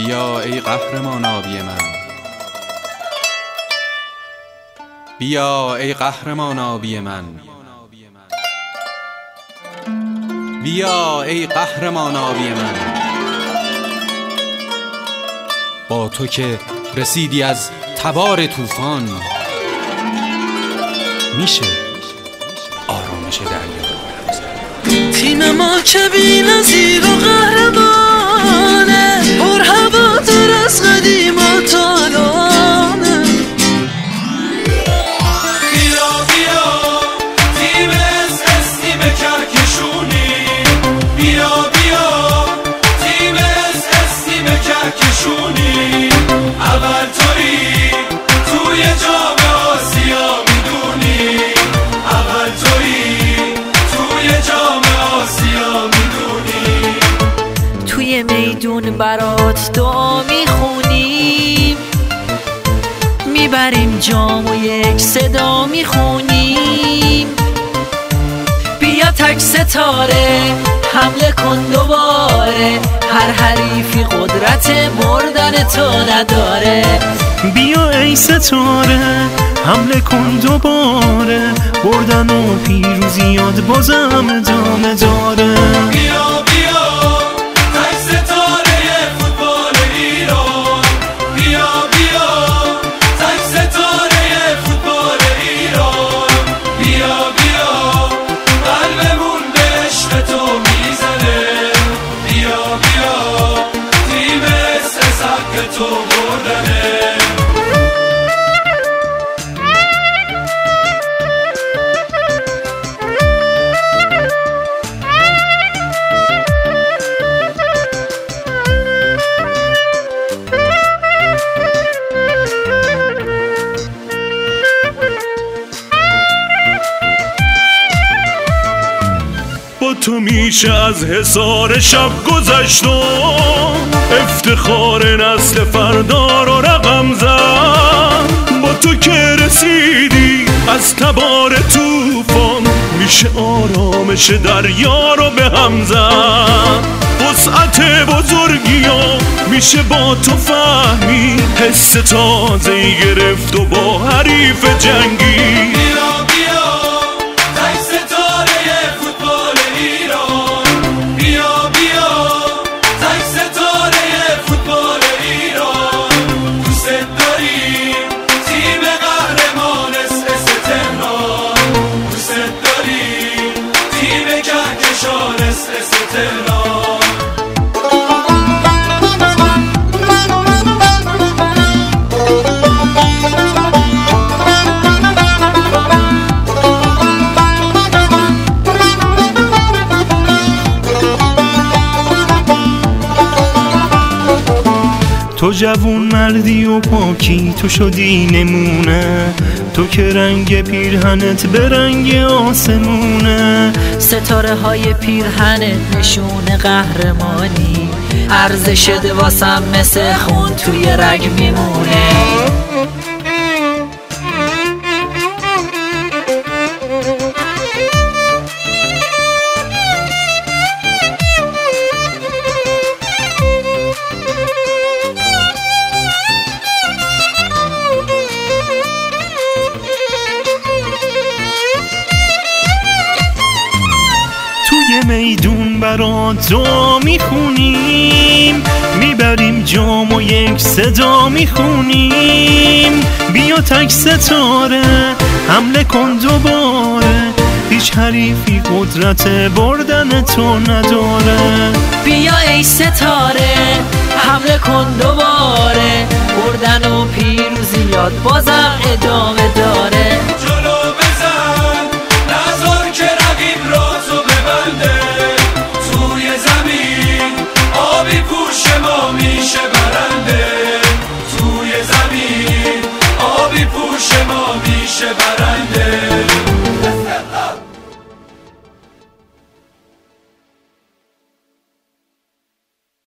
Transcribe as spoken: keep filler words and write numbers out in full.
بیا ای قهرمان آبی من، بیا ای قهرمان آبی من، بیا ای قهرمان آبی من. با تو که رسیدی از تبار طوفان، میشه آرامش دریا رو بلمسد. تیم ما که بی‌نظیر و قهرمانه، پر هوادار از قدیم و تالانه. بیا بیا تیم اس اس تیم کهکشونی، بیا بیا تیم اس اس تیم کهکشونی. اول تویی توی جام آسیا میدونی، اول تویی توی جام آسیا میدونی. توی میدون برات دعا میخونیم، میبریم جام و یک صدا میخونیم. بیا تک ستاره حمله کن دوباره، هر حریفی قدرت مردن تو نداره. بیا ای ستاره حمله کن دوباره، بردن و پیروزیات بازم ادامه داره. بیا بیا تک ستاره فوتبال ایران، بیا بیا تک ستاره فوتبال ایران. بیا بیا قلبمون به عشق تو میزنه، بیا بیا تیم اس اس حق تو بردنه. با تو میشه از حصار شب گذشتم، افتخار نسل فردا رو رقم زد. با تو که رسیدی از تبار طوفان، میشه آرامش دریا رو به هم زد. وسعت بزرگی ها میشه با تو فهمی، حس تازه‌ای گرفت و با حریف جنگی. تو جوون مردی و پاکی، تو شدی نمونه، تو که رنگ پیرهنت به رنگ آسمونه. ستاره های پیرهنت نشون قهرمانی، ارزش واسم مثل خون توی رگ میمونه. میدون برات دعا میخونیم، میبریم جام و یک صدا میخونیم. بیا تک ستاره حمله کن دوباره، هیچ حریفی قدرت بردن تو نداره. بیا ای ستاره حمله کن دوباره، بردن و پیروزیات بازم ادامه داره.